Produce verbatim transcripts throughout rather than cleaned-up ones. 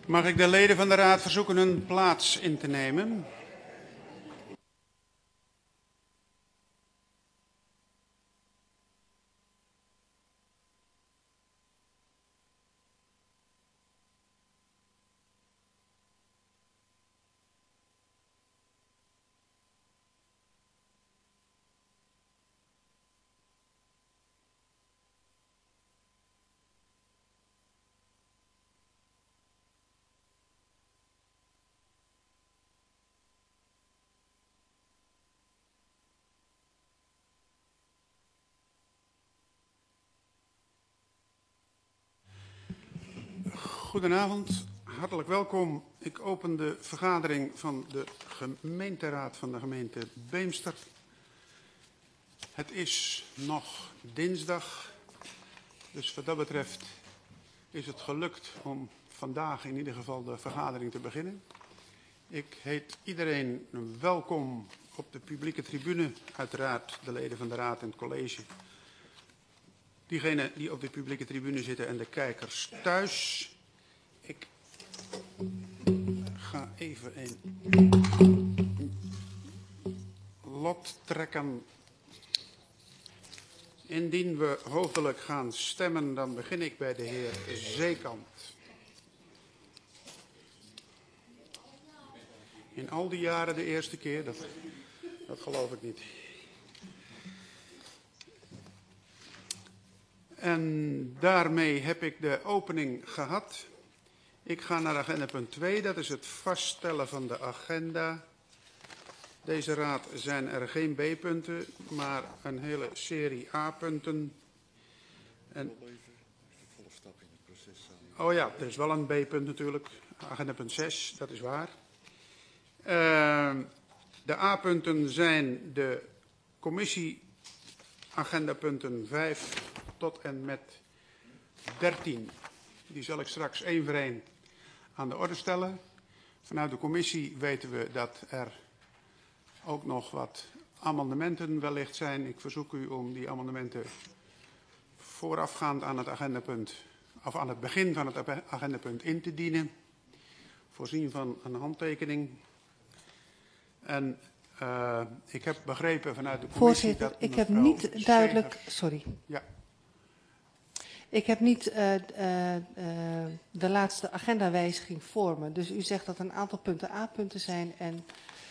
Mag ik de leden van de Raad verzoeken hun plaats in te nemen? Goedenavond, hartelijk welkom. Ik open de vergadering van de gemeenteraad van de gemeente Beemster. Het is nog dinsdag, dus wat dat betreft is het gelukt om vandaag in ieder geval de vergadering te beginnen. Ik heet iedereen welkom op de publieke tribune, uiteraard de leden van de raad en het college. Diegenen die op de publieke tribune zitten en de kijkers thuis. Ik ga even een lot trekken. Indien we hoofdelijk gaan stemmen, dan begin ik bij de heer Zeekant. In al die jaren de eerste keer, dat, dat geloof ik niet. En daarmee heb ik de opening gehad. Ik ga naar agenda punt twee, dat is het vaststellen van de agenda. Deze raad zijn er geen B-punten, maar een hele serie A-punten. En... Oh ja, er is wel een B-punt natuurlijk, agenda punt zes, dat is waar. Uh, de A-punten zijn de commissie agendapunten vijf tot en met dertien. Die zal ik straks één voor één aan de orde stellen. Vanuit de commissie weten we dat er ook nog wat amendementen wellicht zijn. Ik verzoek u om die amendementen voorafgaand aan het agendapunt, of aan het begin van het agendapunt in te dienen. Voorzien van een handtekening. En uh, ik heb begrepen vanuit de commissie Voorzitter, dat ik heb niet duidelijk... Segers... Sorry. Ja. Ik heb niet uh, uh, uh, de laatste agendawijziging voor me. Dus u zegt dat een aantal punten A-punten zijn en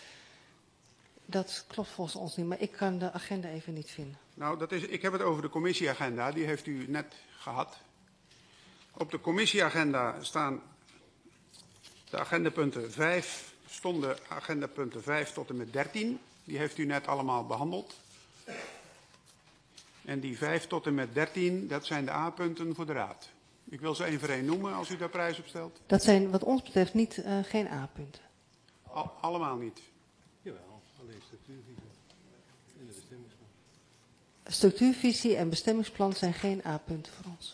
dat klopt volgens ons niet. Maar ik kan de agenda even niet vinden. Nou, dat is, ik heb het over de commissieagenda. Die heeft u net gehad. Op de commissieagenda staan de agendapunten vijf, stonden agendapunten vijf tot en met dertien. Die heeft u net allemaal behandeld. En die vijf tot en met dertien, dat zijn de A-punten voor de raad. Ik wil ze één voor één noemen als u daar prijs op stelt. Dat zijn wat ons betreft niet, uh, geen A-punten. Al, allemaal niet. Jawel, alleen structuurvisie en de bestemmingsplan. Structuurvisie en bestemmingsplan zijn geen A-punten voor ons.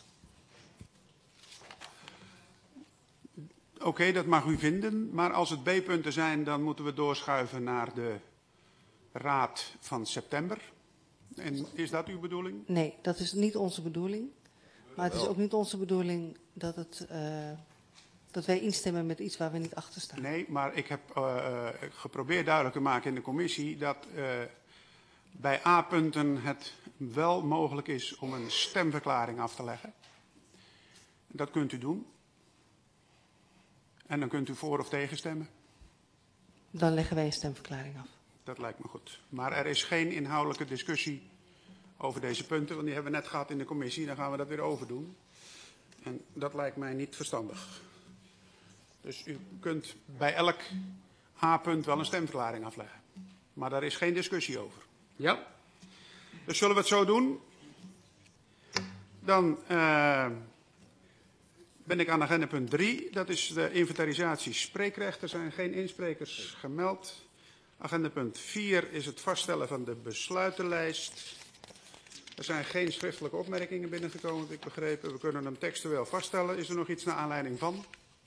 Oké, okay, dat mag u vinden. Maar als het B-punten zijn, dan moeten we doorschuiven naar de raad van september. En is dat uw bedoeling? Nee, dat is niet onze bedoeling. Maar het is ook niet onze bedoeling dat, het, uh, dat wij instemmen met iets waar we niet achter staan. Nee, maar ik heb uh, geprobeerd duidelijk te maken in de commissie dat uh, bij A-punten het wel mogelijk is om een stemverklaring af te leggen. Dat kunt u doen. En dan kunt u voor of tegen stemmen. Dan leggen wij een stemverklaring af. Dat lijkt me goed. Maar er is geen inhoudelijke discussie over deze punten, want die hebben we net gehad in de commissie. Dan gaan we dat weer overdoen. En dat lijkt mij niet verstandig. Dus u kunt bij elk A-punt wel een stemverklaring afleggen. Maar daar is geen discussie over. Ja? Dus zullen we het zo doen? Dan uh, ben ik aan agenda punt drie. Dat is de inventarisatie spreekrecht. Er zijn geen insprekers gemeld. Agenda punt vier is het vaststellen van de besluitenlijst. Er zijn geen schriftelijke opmerkingen binnengekomen, heb ik begrepen. We kunnen hem textueel vaststellen. Is er nog iets naar aanleiding van?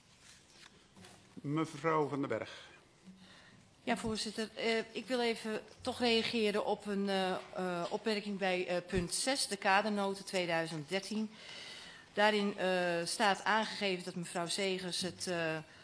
Mevrouw van den Berg. Ja, voorzitter. Uh, ik wil even toch reageren op een uh, uh, opmerking bij uh, punt zes, de kadernoten tweeduizend dertien. Daarin uh, staat aangegeven dat mevrouw Segers het... Uh,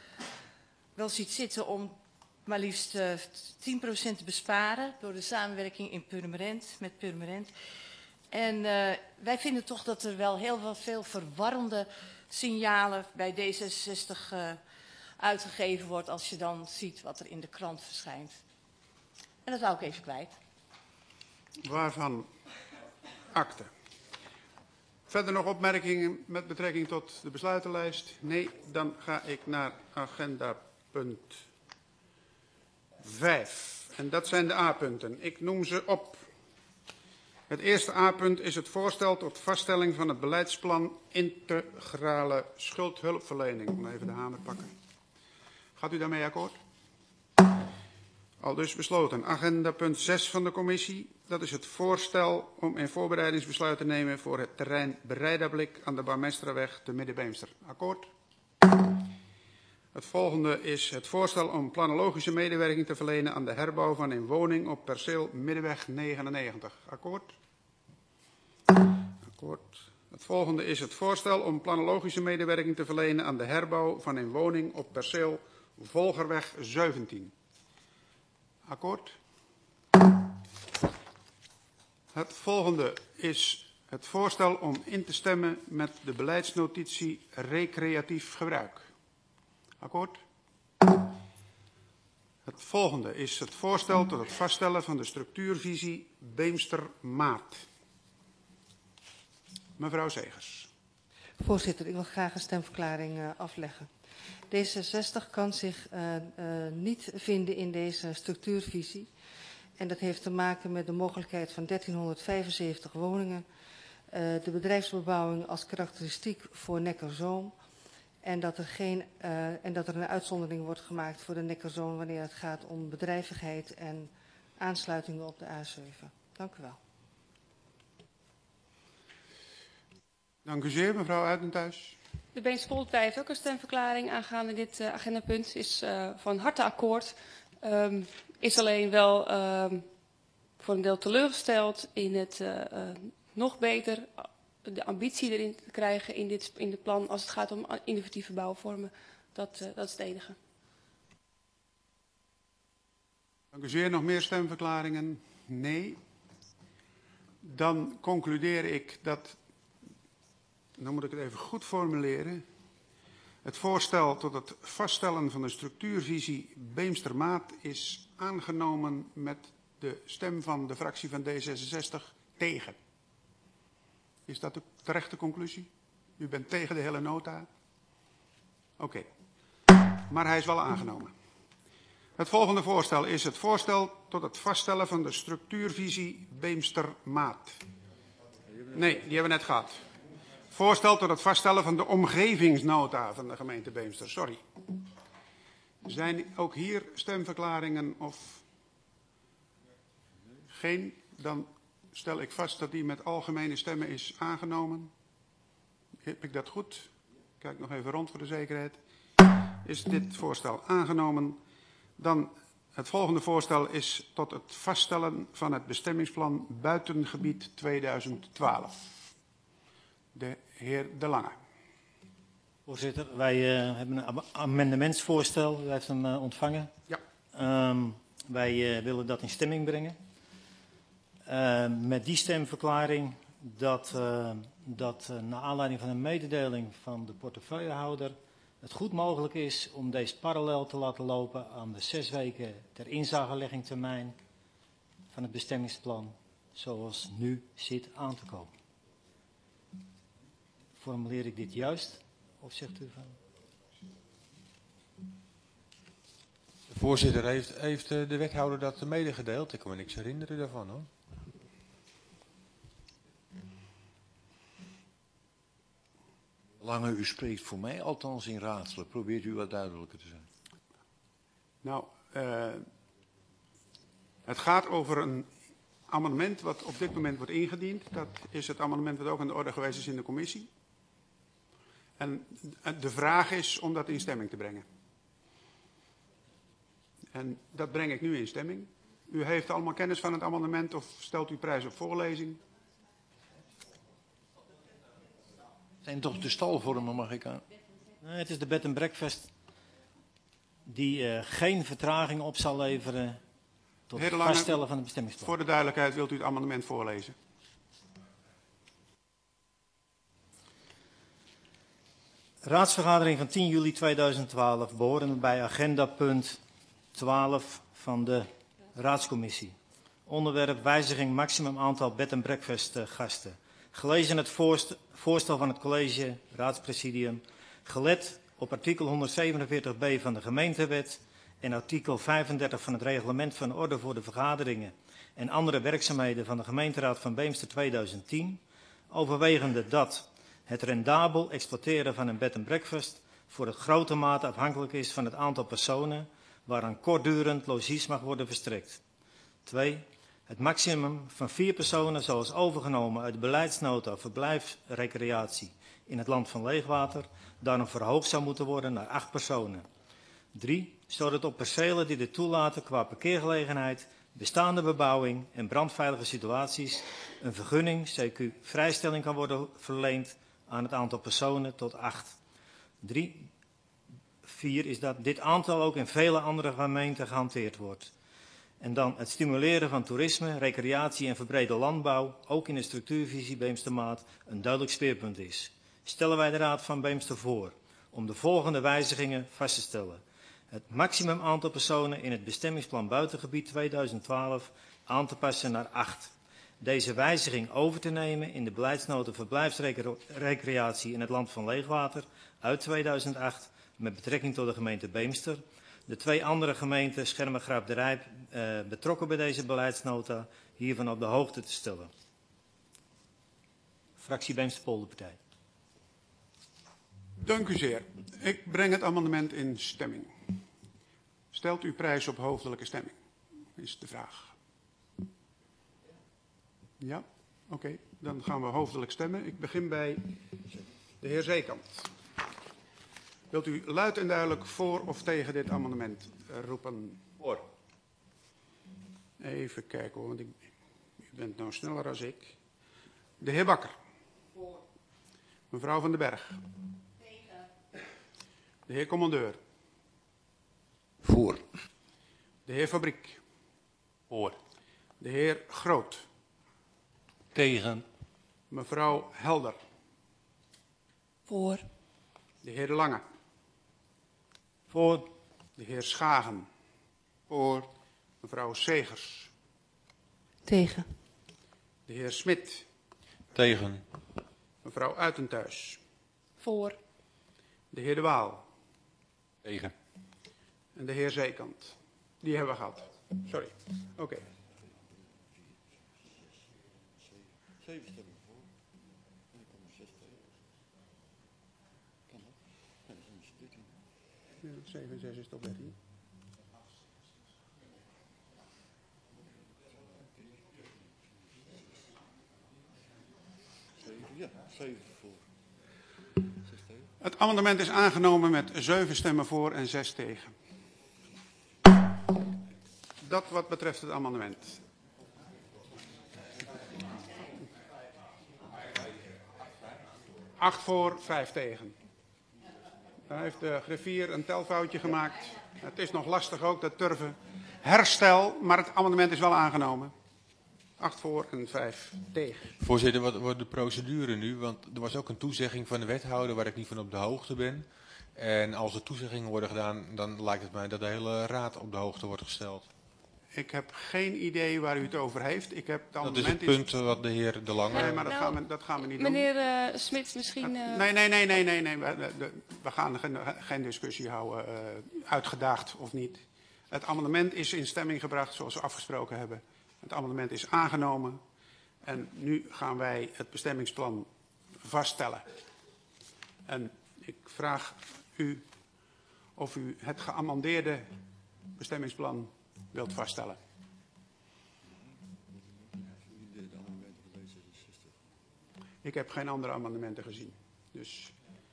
wel ziet zitten om maar liefst uh, tien procent te besparen door de samenwerking in Purmerend, met Purmerend. En uh, wij vinden toch dat er wel heel veel, veel verwarrende signalen bij D zesenzestig uh, uitgegeven wordt als je dan ziet wat er in de krant verschijnt. En dat wou ik even kwijt. Waarvan akte. Verder nog opmerkingen met betrekking tot de besluitenlijst? Nee, dan ga ik naar agenda punt vijf. En dat zijn de A-punten. Ik noem ze op. Het eerste A-punt is het voorstel tot vaststelling van het beleidsplan integrale schuldhulpverlening. Ik moet even de hamer pakken. Gaat u daarmee akkoord? Al dus besloten. Agenda punt zes van de commissie. Dat is het voorstel om een voorbereidingsbesluit te nemen voor het terrein Breidablik aan de Barmestraweg te Middenbeemster. Akkoord? Het volgende is het voorstel om planologische medewerking te verlenen aan de herbouw van een woning op perceel Middenweg negenennegentig. Akkoord? Akkoord. Het volgende is het voorstel om planologische medewerking te verlenen aan de herbouw van een woning op perceel Volgerweg zeventien. Akkoord? Het volgende is het voorstel om in te stemmen met de beleidsnotitie recreatief gebruik. Akkoord? Het volgende is het voorstel tot het vaststellen van de structuurvisie Beemster-Maat. Mevrouw Segers. Voorzitter, ik wil graag een stemverklaring uh, afleggen. D zesenzestig kan zich uh, uh, niet vinden in deze structuurvisie. En dat heeft te maken met de mogelijkheid van dertienhonderdvijfenzeventig woningen. Uh, de bedrijfsbebouwing als karakteristiek voor Neckarzoom. En dat, er geen, uh, en dat er een uitzondering wordt gemaakt voor de Neckarzoom wanneer het gaat om bedrijvigheid en aansluitingen op de A zeven. Dank u wel. Dank u zeer, mevrouw Uitentuis. De Beemster-Polderpartij heeft ook een stemverklaring aangaande dit uh, agendapunt. Is uh, van harte akkoord. Um, is alleen wel um, voor een deel teleurgesteld in het uh, uh, nog beter de ambitie erin te krijgen in dit in het plan als het gaat om innovatieve bouwvormen. Dat, uh, dat is het enige. Dank u zeer. Nog meer stemverklaringen? Nee. Dan concludeer ik dat, dan moet ik het even goed formuleren, het voorstel tot het vaststellen van de structuurvisie Beemster-Maat is aangenomen met de stem van de fractie van D zesenzestig tegen. Is dat de terechte conclusie? U bent tegen de hele nota? Oké. Okay. Maar hij is wel aangenomen. Het volgende voorstel is het voorstel tot het vaststellen van de structuurvisie Beemster-Maat. Nee, die hebben we net gehad. Voorstel tot het vaststellen van de omgevingsnota van de gemeente Beemster. Sorry. Zijn ook hier stemverklaringen of geen? Dan stel ik vast dat die met algemene stemmen is aangenomen. Heb ik dat goed? Kijk nog even rond voor de zekerheid. Is dit voorstel aangenomen? Dan het volgende voorstel is tot het vaststellen van het bestemmingsplan Buitengebied tweeduizend twaalf. De heer De Lange. Voorzitter, wij uh, hebben een amendementsvoorstel. U heeft hem uh, ontvangen. Ja. Um, wij uh, willen dat in stemming brengen. Uh, met die stemverklaring dat, uh, dat uh, naar aanleiding van een mededeling van de portefeuillehouder het goed mogelijk is om deze parallel te laten lopen aan de zes weken ter inzagelegging termijn van het bestemmingsplan zoals nu zit aan te komen. Formuleer ik dit juist of zegt u van? Voorzitter, heeft, heeft de wethouder dat medegedeeld? Ik kan me niks herinneren daarvan, hoor. Lange, u spreekt voor mij althans in raadselen. Probeert u wat duidelijker te zijn. Nou, uh, het gaat over een amendement wat op dit moment wordt ingediend. Dat is het amendement wat ook aan de orde geweest is in de commissie. En de vraag is om dat in stemming te brengen. En dat breng ik nu in stemming. U heeft allemaal kennis van het amendement of stelt u prijs op voorlezing? Zijn toch de stalvormen, mag ik aan? Nee, het is de bed and breakfast. die uh, geen vertraging op zal leveren tot het Lange, vaststellen van het bestemmingsplan. Voor de duidelijkheid wilt u het amendement voorlezen. Raadsvergadering van tien juli tweeduizend twaalf, behorende bij agenda punt twaalf van de Raadscommissie. Onderwerp wijziging maximum aantal bed and breakfast gasten. Gelezen het voorst, voorstel van het college, raadspresidium, gelet op artikel honderdzevenenveertig b van de gemeentewet en artikel vijfendertig van het reglement van orde voor de vergaderingen en andere werkzaamheden van de gemeenteraad van Beemster tweeduizend tien, overwegende dat het rendabel exploiteren van een bed and breakfast voor het grote mate afhankelijk is van het aantal personen waaraan kortdurend logies mag worden verstrekt. twee. Het maximum van vier personen zoals overgenomen uit de beleidsnota verblijfsrecreatie in het land van Leegwater daarom verhoogd zou moeten worden naar acht personen. drie. Zodat op percelen die dit toelaten qua parkeergelegenheid, bestaande bebouwing en brandveilige situaties een vergunning, C Q vrijstelling kan worden verleend aan het aantal personen tot acht. drie. vier is dat dit aantal ook in vele andere gemeenten gehanteerd wordt. En dan het stimuleren van toerisme, recreatie en verbrede landbouw, ook in de structuurvisie Beemstermaat, een duidelijk speerpunt is. Stellen wij de Raad van Beemster voor om de volgende wijzigingen vast te stellen. Het maximum aantal personen in het bestemmingsplan buitengebied tweeduizend twaalf aan te passen naar acht. Deze wijziging over te nemen in de beleidsnota verblijfsrecreatie in het land van Leegwater uit tweeduizend acht met betrekking tot de gemeente Beemster. De twee andere gemeenten, Schermergraaf de Rijp, eh, betrokken bij deze beleidsnota, hiervan op de hoogte te stellen. Fractie Beemster-Polderpartij. Dank u zeer. Ik breng het amendement in stemming. Stelt u prijs op hoofdelijke stemming? Is de vraag. Ja? Oké, okay. Dan gaan we hoofdelijk stemmen. Ik begin bij de heer Zeekamp. Wilt u luid en duidelijk voor of tegen dit amendement roepen? Voor. Even kijken hoor, want ik, u bent nou sneller dan ik. De heer Bakker. Voor. Mevrouw van den Berg. Tegen. De heer Commandeur. Voor. De heer Fabriek. Voor. De heer Groot. Tegen. Mevrouw Helder. Voor. De heer De Lange. Voor. De heer Schagen. Voor. Mevrouw Segers. Tegen. De heer Smit. Tegen. Mevrouw Uitentuis. Voor. De heer De Waal. Tegen. En de heer Zeekant. Die hebben we gehad. Sorry. Oké. Okay. Zeven stemmen voor. En ik kom er zes tegen. Kan dat? Nee, dat is dertien. Ja, zeven en zes is toch dertien? Zeven, ja, zeven voor. Zes tegen. Het amendement is aangenomen met zeven stemmen voor en zes tegen. Dat wat betreft het amendement. Acht voor, vijf tegen. Dan heeft de griffier een telfoutje gemaakt. Het is nog lastig ook, dat turven. Herstel, maar het amendement is wel aangenomen. Acht voor en vijf tegen. Voorzitter, wat wordt de procedure nu? Want er was ook een toezegging van de wethouder waar ik niet van op de hoogte ben. En als er toezeggingen worden gedaan, dan lijkt het mij dat de hele raad op de hoogte wordt gesteld. Ik heb geen idee waar u het over heeft. Ik heb het Dat is het amendement punt wat de heer De Lange... Nee, maar dat, Nou, gaan we, dat gaan we niet Meneer uh, Smit, misschien... doen. Uh... Nee, nee, nee, nee, nee, nee. We, we, we gaan geen, geen discussie houden, uh, uitgedaagd of niet. Het amendement is in stemming gebracht zoals we afgesproken hebben. Het amendement is aangenomen. En nu gaan wij het bestemmingsplan vaststellen. En ik vraag u of u het geamendeerde bestemmingsplan wilt vaststellen. Ik heb geen andere amendementen gezien. Dus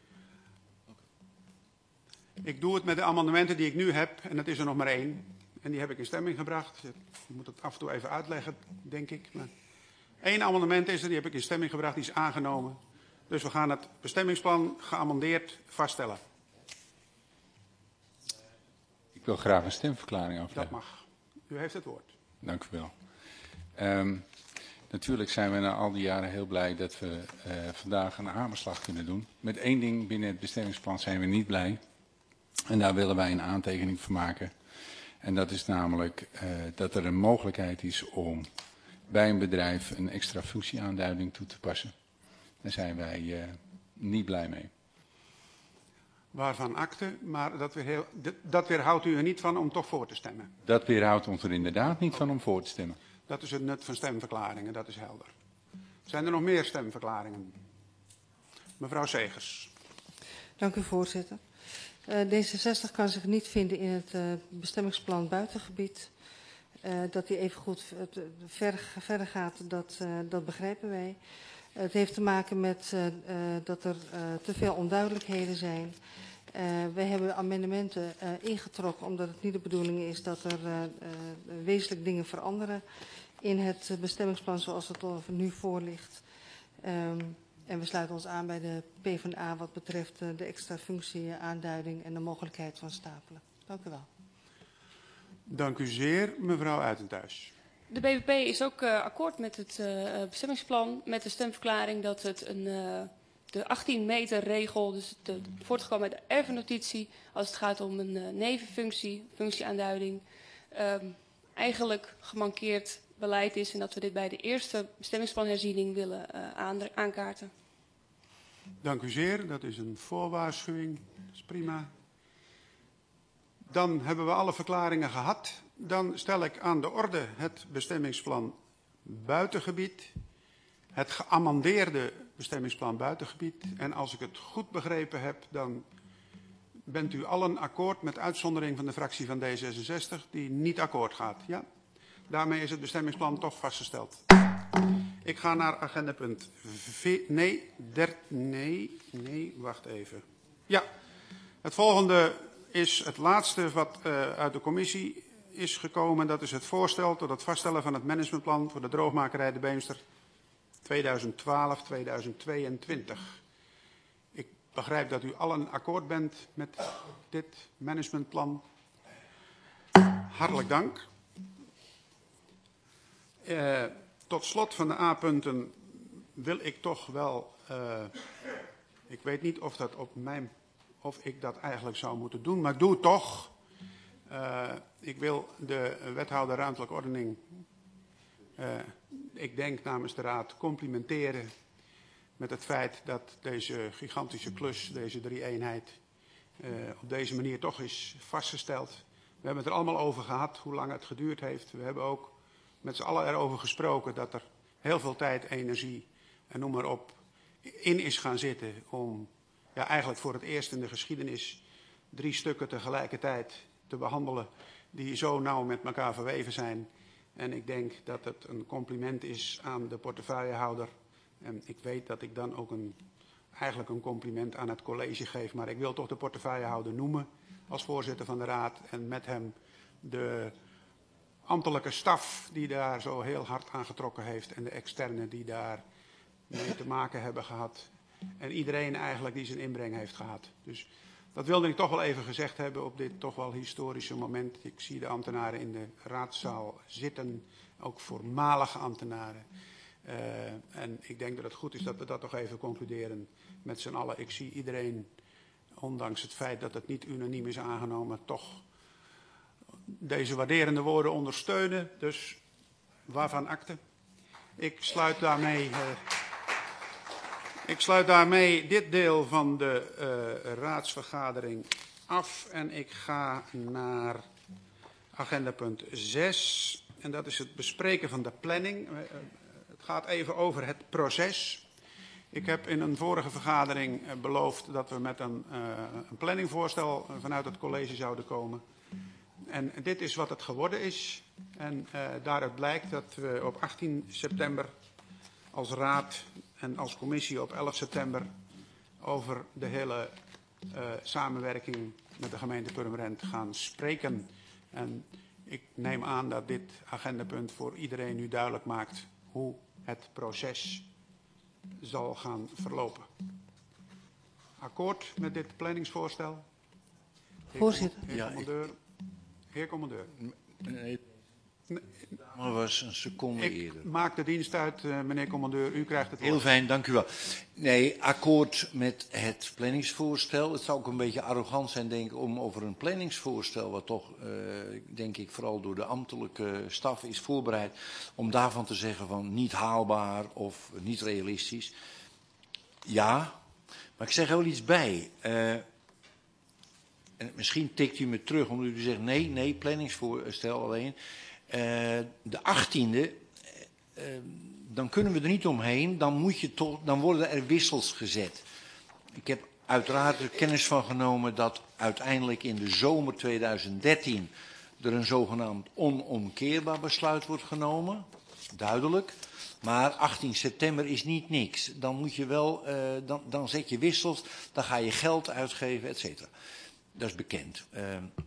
ik doe het met de amendementen die ik nu heb. En dat is er nog maar één. En die heb ik in stemming gebracht. Je moet het af en toe even uitleggen, denk ik. Maar één amendement is er, die heb ik in stemming gebracht. Die is aangenomen. Dus we gaan het bestemmingsplan geamendeerd vaststellen. Ik wil graag een stemverklaring Dat afleggen. mag. U heeft het woord. Dank u wel. Um, natuurlijk zijn we na al die jaren heel blij dat we uh, vandaag een hamerslag kunnen doen. Met één ding binnen het bestemmingsplan zijn we niet blij. En daar willen wij een aantekening van maken. En dat is namelijk uh, dat er een mogelijkheid is om bij een bedrijf een extra functieaanduiding toe te passen. Daar zijn wij uh, niet blij mee. Waarvan akte, maar dat, weer heel, dat weerhoudt u er niet van om toch voor te stemmen. Dat weerhoudt ons er inderdaad niet van om voor te stemmen. Dat is het nut van stemverklaringen, dat is helder. Zijn er nog meer stemverklaringen? Mevrouw Segers. Dank u, voorzitter. Uh, D zesenzestig kan zich niet vinden in het uh, bestemmingsplan buitengebied. Uh, dat die evengoed uh, ver, verder gaat, dat, uh, dat begrijpen wij. Uh, het heeft te maken met uh, uh, dat er uh, te veel onduidelijkheden zijn. Uh, wij hebben amendementen uh, ingetrokken omdat het niet de bedoeling is dat er uh, uh, wezenlijk dingen veranderen in het uh, bestemmingsplan zoals het er nu voor ligt. Um, en we sluiten ons aan bij de PvdA wat betreft uh, de extra functieaanduiding en de mogelijkheid van stapelen. Dank u wel. Dank u zeer, mevrouw Uytenthuis. De B B P is ook uh, akkoord met het uh, bestemmingsplan, met de stemverklaring dat het een, uh, de achttien meter regel, dus de, voortgekomen uit de erfenotitie, als het gaat om een uh, nevenfunctie, functieaanduiding, um, eigenlijk gemankeerd beleid is en dat we dit bij de eerste bestemmingsplanherziening willen uh, aan, aankaarten. Dank u zeer, dat is een voorwaarschuwing, dat is prima. Dan hebben we alle verklaringen gehad. Dan stel ik aan de orde het bestemmingsplan buitengebied, het geamendeerde bestemmingsplan buitengebied. En als ik het goed begrepen heb, dan bent u allen akkoord met uitzondering van de fractie van D zesenzestig die niet akkoord gaat. Ja? Daarmee is het bestemmingsplan toch vastgesteld. Ik ga naar agendapunt V. Nee, der, nee, nee, wacht even. Ja, het volgende is het laatste wat uh, uit de commissie is gekomen. Dat is het voorstel tot het vaststellen van het managementplan voor de droogmakerij De Beemster tweeduizend twaalf tot tweeduizend tweeëntwintig. Ik begrijp dat u allen akkoord bent met dit managementplan. Hartelijk dank. Uh, tot slot van de A-punten wil ik toch wel, uh, ik weet niet of, dat op mijn, of ik dat eigenlijk zou moeten doen, maar ik doe het toch. Uh, ik wil de wethouder ruimtelijke ordening, uh, ik denk namens de raad, complimenteren met het feit dat deze gigantische klus, deze drie-eenheid, uh, op deze manier toch is vastgesteld. We hebben het er allemaal over gehad, hoe lang het geduurd heeft. We hebben ook met z'n allen erover gesproken dat er heel veel tijd, energie en noem maar op in is gaan zitten om ja, eigenlijk voor het eerst in de geschiedenis drie stukken tegelijkertijd te behandelen die zo nauw met elkaar verweven zijn. En ik denk dat het een compliment is aan de portefeuillehouder. En ik weet dat ik dan ook een, eigenlijk een compliment aan het college geef, maar ik wil toch de portefeuillehouder noemen als voorzitter van de raad en met hem de ambtelijke staf die daar zo heel hard aan getrokken heeft en de externe die daar mee te maken hebben gehad. En iedereen eigenlijk die zijn inbreng heeft gehad. Dus dat wilde ik toch wel even gezegd hebben op dit toch wel historische moment. Ik zie de ambtenaren in de raadzaal zitten, ook voormalige ambtenaren. Uh, en ik denk dat het goed is dat we dat toch even concluderen met z'n allen. Ik zie iedereen, ondanks het feit dat het niet unaniem is aangenomen, toch deze waarderende woorden ondersteunen. Dus waarvan akte. Ik sluit daarmee, uh, ik sluit daarmee dit deel van de uh, raadsvergadering af. En ik ga naar agendapunt zes. En dat is het bespreken van de planning. Uh, het gaat even over het proces. Ik heb in een vorige vergadering uh, beloofd dat we met een, uh, een planningvoorstel uh, vanuit het college zouden komen. En dit is wat het geworden is. En uh, daaruit blijkt dat we op achttien september als raad en als commissie op elf september over de hele uh, samenwerking met de gemeente Purmerend gaan spreken. En ik neem aan dat dit agendapunt voor iedereen nu duidelijk maakt hoe het proces zal gaan verlopen. Akkoord met dit planningsvoorstel? Voorzitter. Ja, ik, Heer commandeur. Nee, maar was een seconde Ik eerder. maak de dienst uit, uh, meneer commandeur. U krijgt het woord. Heel fijn, dank u wel. Nee, akkoord met het planningsvoorstel. Het zou ook een beetje arrogant zijn, denk ik, om over een planningsvoorstel, wat toch, uh, denk ik, vooral door de ambtelijke staf is voorbereid, om daarvan te zeggen van niet haalbaar of niet realistisch. Ja, maar ik zeg er wel iets bij. Uh, en misschien tikt u me terug, omdat u zegt nee, nee, planningsvoorstel alleen. Uh, de achttiende, uh, dan kunnen we er niet omheen, dan, moet je toch, dan worden er wissels gezet. Ik heb uiteraard er kennis van genomen dat uiteindelijk in de zomer tweeduizend dertien er een zogenaamd onomkeerbaar besluit wordt genomen. Duidelijk. Maar achttien september is niet niks. Dan moet je wel, uh, dan, dan zet je wissels, dan ga je geld uitgeven, et cetera. Dat is bekend. Uh,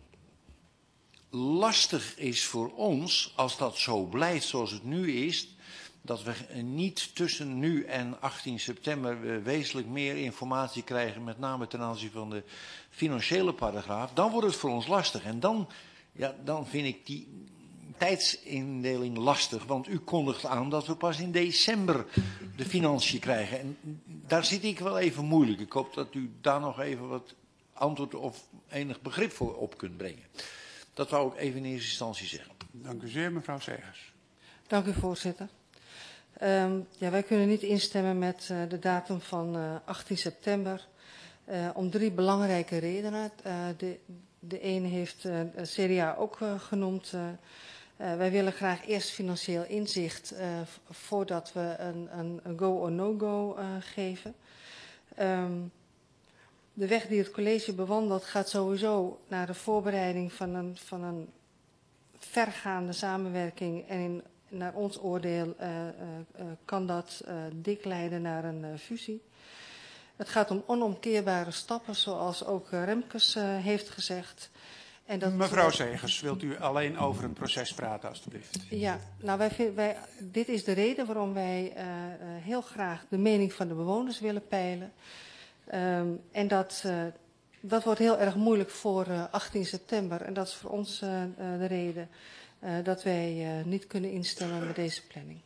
lastig is voor ons, als dat zo blijft zoals het nu is, dat we niet tussen nu en achttien september wezenlijk meer informatie krijgen, met name ten aanzien van de financiële paragraaf, dan wordt het voor ons lastig. En dan, ja, dan vind ik die tijdsindeling lastig, want u kondigt aan dat we pas in december de financiën krijgen. En daar zit ik wel even moeilijk. Ik hoop dat u daar nog even wat antwoord of enig begrip voor op kunt brengen. Dat wou ik even in eerste instantie zeggen. Dank u zeer, mevrouw Segers. Dank u, voorzitter. Um, ja, wij kunnen niet instemmen met uh, de datum van uh, achttien september. Uh, om drie belangrijke redenen. Uh, de, de ene heeft uh, C D A ook uh, genoemd. Uh, uh, wij willen graag eerst financieel inzicht uh, voordat we een, een, een go or no-go uh, geven. Um, de weg die het college bewandelt gaat sowieso naar de voorbereiding van een, van een vergaande samenwerking. En in, naar ons oordeel uh, uh, uh, kan dat uh, dik leiden naar een uh, fusie. Het gaat om onomkeerbare stappen, zoals ook uh, Remkes uh, heeft gezegd. En dat, mevrouw Segers, wilt u alleen over het proces praten, alstublieft? Ja, nou wij, wij, dit is de reden waarom wij uh, uh, heel graag de mening van de bewoners willen peilen. Um, en dat, uh, dat wordt heel erg moeilijk voor uh, achttien september. En dat is voor ons uh, uh, de reden uh, dat wij uh, niet kunnen instemmen met deze planning.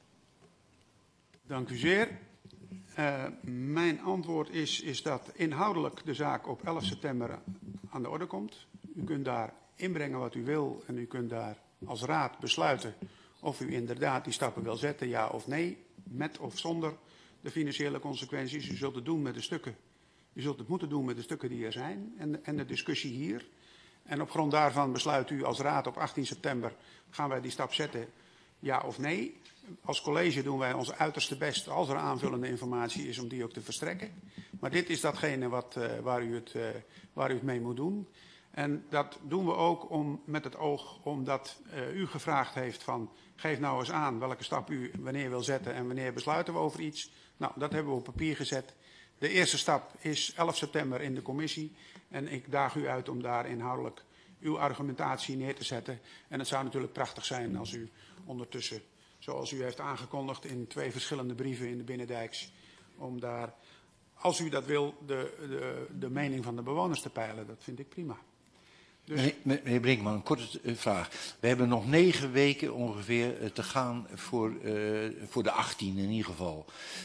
Dank u zeer. Uh, mijn antwoord is, is dat inhoudelijk de zaak op elf september aan de orde komt. U kunt daar inbrengen wat u wil en u kunt daar als raad besluiten of u inderdaad die stappen wil zetten, ja of nee, met of zonder de financiële consequenties. U zult het doen met de stukken. U zult het moeten doen met de stukken die er zijn en, en de discussie hier. En op grond daarvan besluit u als raad op achttien september, gaan wij die stap zetten, ja of nee. Als college doen wij ons uiterste best, als er aanvullende informatie is, om die ook te verstrekken. Maar dit is datgene wat, uh, waar, u het, uh, waar u het mee moet doen. En dat doen we ook om, met het oog omdat uh, u gevraagd heeft van, geef nou eens aan welke stap u wanneer wil zetten en wanneer besluiten we over iets. Nou, dat hebben we op papier gezet. De eerste stap is elf september in de commissie. En ik daag u uit om daar inhoudelijk uw argumentatie neer te zetten. En het zou natuurlijk prachtig zijn als u ondertussen, zoals u heeft aangekondigd in twee verschillende brieven in de Binnendijks, om daar, als u dat wil, de, de, de mening van de bewoners te peilen. Dat vind ik prima. Dus... Meneer, meneer Brinkman, een korte vraag. We hebben nog negen weken ongeveer te gaan voor, uh, voor de achttien in ieder geval.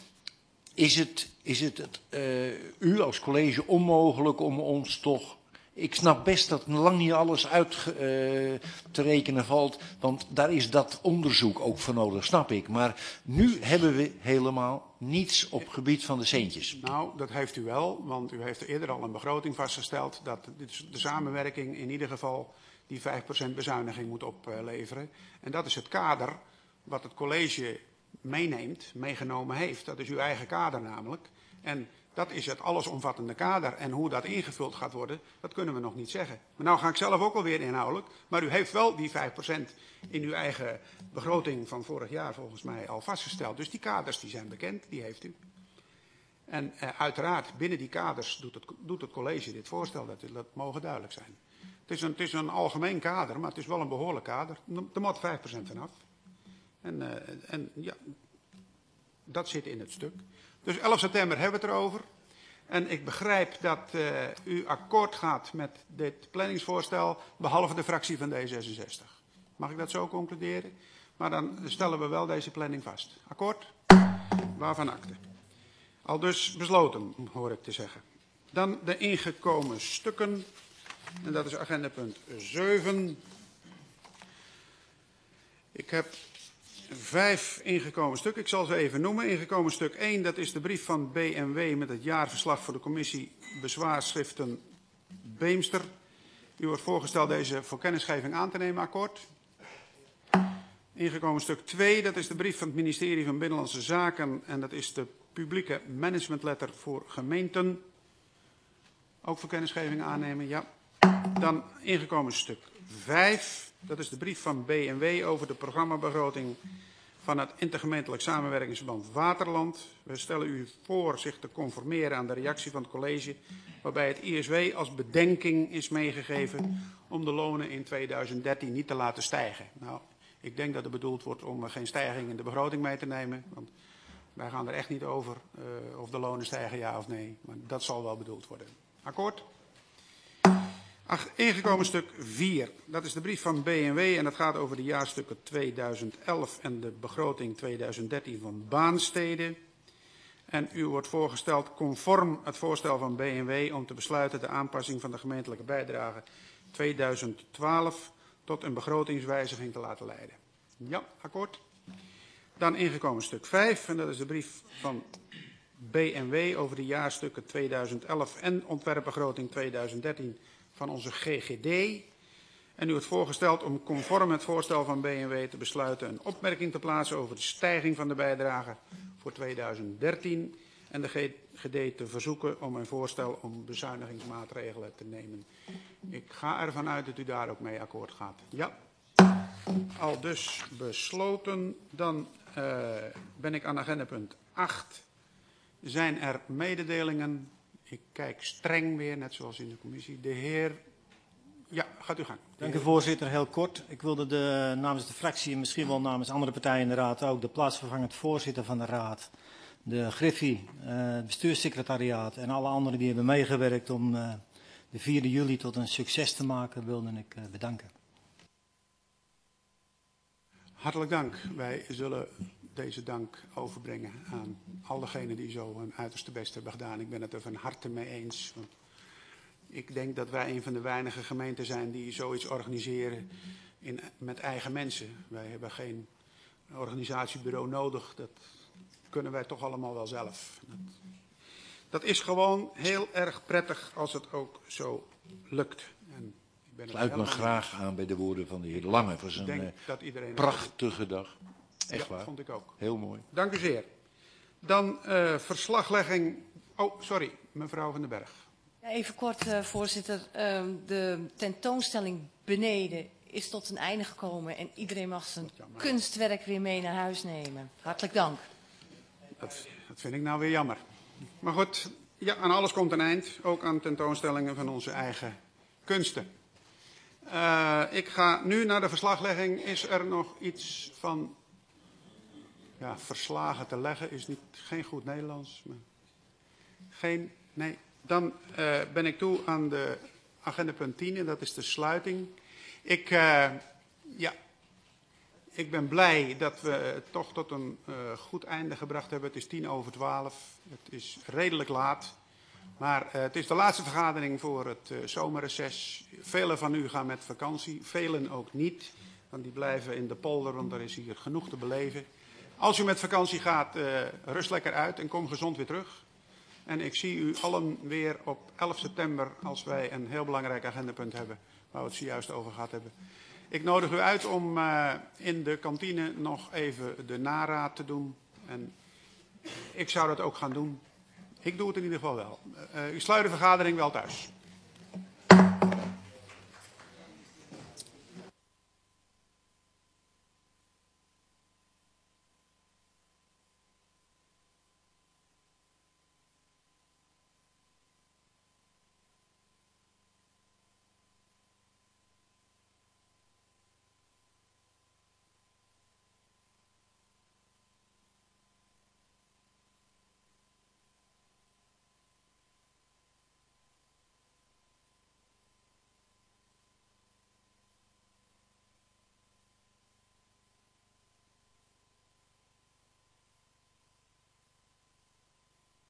Is het, is het uh, u als college onmogelijk om ons toch... Ik snap best dat lang niet alles uit uh, te rekenen valt, want daar is dat onderzoek ook voor nodig, snap ik. Maar nu hebben we helemaal niets op gebied van de centjes. Nou, dat heeft u wel, want u heeft eerder al een begroting vastgesteld dat de samenwerking in ieder geval die vijf procent bezuiniging moet opleveren. En dat is het kader wat het college meeneemt, meegenomen heeft. Dat is uw eigen kader namelijk. En dat is het allesomvattende kader. En hoe dat ingevuld gaat worden, dat kunnen we nog niet zeggen. Maar nou ga ik zelf ook alweer inhoudelijk. Maar u heeft wel die vijf procent in uw eigen begroting van vorig jaar volgens mij al vastgesteld. Dus die kaders die zijn bekend, die heeft u. En uh, uiteraard binnen die kaders doet het, doet het college dit voorstel. Dat, dat mogen duidelijk zijn. Het is, een, het is een algemeen kader, maar het is wel een behoorlijk kader. Er moet vijf procent vanaf. En, uh, en ja, dat zit in het stuk. Dus elf september hebben we het erover. En ik begrijp dat uh, u akkoord gaat met dit planningsvoorstel, behalve de fractie van D zesenzestig. Mag ik dat zo concluderen? Maar dan stellen we wel deze planning vast. Akkoord? Waarvan akte. Al dus besloten, hoor ik te zeggen. Dan de ingekomen stukken. En dat is agendapunt zeven. Ik heb vijf ingekomen stukken. Ik zal ze even noemen. Ingekomen stuk één, dat is de brief van B M W met het jaarverslag voor de commissie bezwaarschriften Beemster. U wordt voorgesteld deze voor kennisgeving aan te nemen, akkoord. Ingekomen stuk twee, dat is de brief van het ministerie van Binnenlandse Zaken en dat is de publieke managementletter voor gemeenten. Ook voor kennisgeving aannemen, ja. Dan ingekomen stuk vijf, dat is de brief van B M W over de programmabegroting van het intergemeentelijk samenwerkingsverband Waterland. We stellen u voor zich te conformeren aan de reactie van het college, waarbij het I S W als bedenking is meegegeven om de lonen in tweeduizend dertien niet te laten stijgen. Nou, ik denk dat het bedoeld wordt om er geen stijging in de begroting mee te nemen, want wij gaan er echt niet over uh, of de lonen stijgen, ja of nee. Maar dat zal wel bedoeld worden. Akkoord? Ach, ingekomen stuk vier. Dat is de brief van B M W en dat gaat over de jaarstukken tweeduizend elf en de begroting tweeduizend dertien van Baansteden. En u wordt voorgesteld conform het voorstel van B M W om te besluiten de aanpassing van de gemeentelijke bijdrage tweeduizend twaalf tot een begrotingswijziging te laten leiden. Ja, akkoord. Dan ingekomen stuk vijf en dat is de brief van B M W over de jaarstukken tweeduizend elf en ontwerpbegroting tweeduizend dertien van onze G G D. En u wordt voorgesteld om conform het voorstel van B M W te besluiten een opmerking te plaatsen over de stijging van de bijdrage voor tweeduizend dertien en de G G D te verzoeken om een voorstel om bezuinigingsmaatregelen te nemen. Ik ga ervan uit dat u daar ook mee akkoord gaat. Ja. Al dus besloten. Dan uh, ben ik aan agendapunt acht. Zijn er mededelingen? Ik kijk streng weer, net zoals in de commissie. De heer... Ja, gaat u gang. Dank u voorzitter, heel kort. Ik wilde de, namens de fractie en misschien wel namens andere partijen in de raad ook de plaatsvervangend voorzitter van de raad, de Griffie, uh, het bestuurssecretariaat en alle anderen die hebben meegewerkt om uh, de vierde juli tot een succes te maken, wilde ik uh, bedanken. Hartelijk dank. Wij zullen deze dank overbrengen aan al degenen die zo hun uiterste best hebben gedaan. Ik ben het er van harte mee eens. Want ik denk dat wij een van de weinige gemeenten zijn die zoiets organiseren in, met eigen mensen. Wij hebben geen organisatiebureau nodig. Dat kunnen wij toch allemaal wel zelf. Dat, dat is gewoon heel erg prettig als het ook zo lukt. En ik sluit me graag aan bij de woorden van de heer Lange voor zijn uh, prachtige dag. Echt ja, waar. Vond ik ook. Heel mooi. Dank u zeer. Dan uh, verslaglegging. Oh, sorry, mevrouw Van den Berg. Ja, even kort, uh, voorzitter. Uh, de tentoonstelling beneden is tot een einde gekomen en iedereen mag zijn kunstwerk weer mee naar huis nemen. Hartelijk dank. Dat, dat vind ik nou weer jammer. Maar goed, ja, aan alles komt een eind. Ook aan tentoonstellingen van onze eigen kunsten. Uh, ik ga nu naar de verslaglegging. Is er nog iets van ja, verslagen te leggen? Is niet, geen goed Nederlands. Maar geen, nee. Dan uh, ben ik toe aan de agenda punt tien en dat is de sluiting. Ik, uh, ja, ik ben blij dat we het toch tot een uh, goed einde gebracht hebben. Het is tien over twaalf. Het is redelijk laat. Maar uh, het is de laatste vergadering voor het uh, zomerreces. Velen van u gaan met vakantie, velen ook niet. Want die blijven in de polder, want er is hier genoeg te beleven. Als u met vakantie gaat, uh, rust lekker uit en kom gezond weer terug. En ik zie u allen weer op elf september als wij een heel belangrijk agendapunt hebben. Waar we het zojuist over gehad hebben. Ik nodig u uit om uh, in de kantine nog even de naraad te doen. En ik zou dat ook gaan doen. Ik doe het in ieder geval wel. Uh, u sluit de vergadering wel thuis.